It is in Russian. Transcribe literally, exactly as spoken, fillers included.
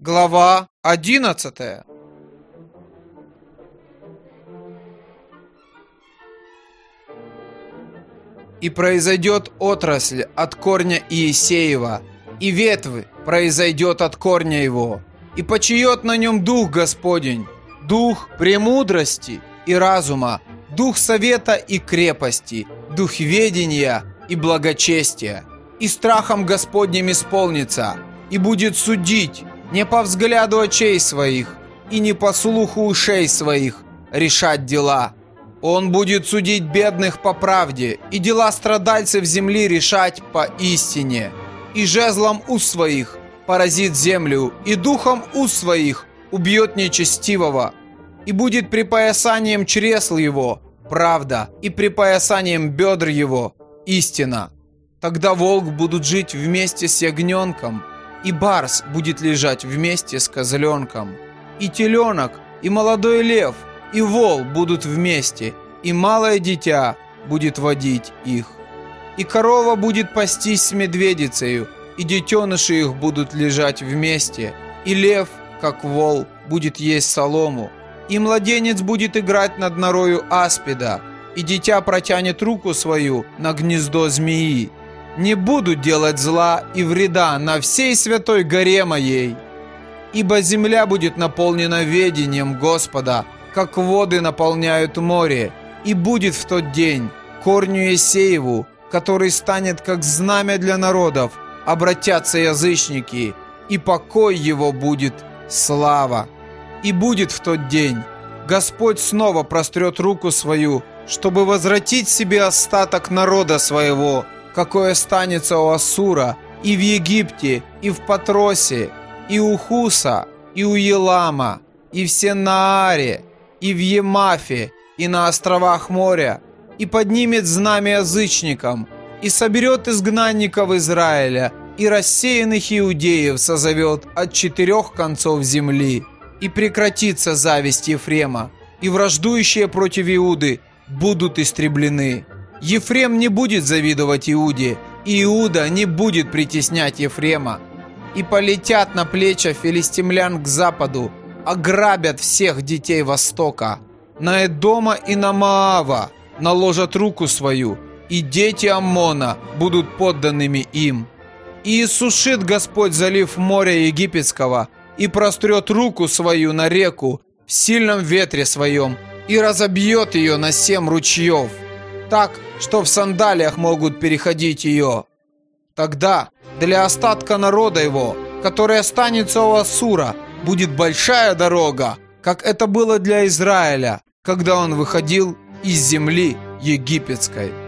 Глава одиннадцатая. И произойдет отрасль от корня Иисеева, и ветвь произойдет от корня его, и почиет на нем Дух Господень, Дух премудрости и разума, Дух совета и крепости, Дух ведения и благочестия, и страхом Господним исполнится, и будет судить не по взгляду очей своих и не по слуху ушей своих решать дела. Он будет судить бедных по правде, и дела страдальцев земли решать по истине. И жезлом уст своих поразит землю, и духом уст своих убьет нечестивого. И будет припоясанием чресл его правда, и припоясанием бедр его истина. Тогда волк будет жить вместе с ягненком, и барс будет лежать вместе с козленком. И теленок, и молодой лев, и вол будут вместе, и малое дитя будет водить их. И корова будет пастись с медведицею, и детеныши их будут лежать вместе, и лев, как вол, будет есть солому. И младенец будет играть над норою аспида, и дитя протянет руку свою на гнездо змеи. Не буду делать зла и вреда на всей святой горе моей, ибо земля будет наполнена ведением Господа, как воды наполняют море, и будет в тот день корню Иисееву, который станет как знамя для народов, обратятся язычники, и покой его будет слава. И будет в тот день Господь снова прострет руку свою, чтобы возвратить себе остаток народа своего, какой останется у Ассура, и в Египте, и в Патросе, и у Хуса, и у Елама, и в Сенааре, и в Емафе, и на островах моря, и поднимет знамя язычникам, и соберет изгнанников Израиля, и рассеянных иудеев созовет от четырех концов земли. И прекратится зависть Ефрема, и враждующие против Иуды будут истреблены. Ефрем не будет завидовать Иуде, и Иуда не будет притеснять Ефрема. И полетят на плечи филистимлян к западу, ограбят всех детей Востока. На Эдома и на Моава наложат руку свою, и дети Аммона будут подданными им. И иссушит Господь залив моря египетского, и прострет руку свою на реку в сильном ветре своем, и разобьет ее на семь ручьев, так, что в сандалиях могут переходить ее. Тогда для остатка народа его, который останется у Ассура, будет большая дорога, как это было для Израиля, когда он выходил из земли египетской.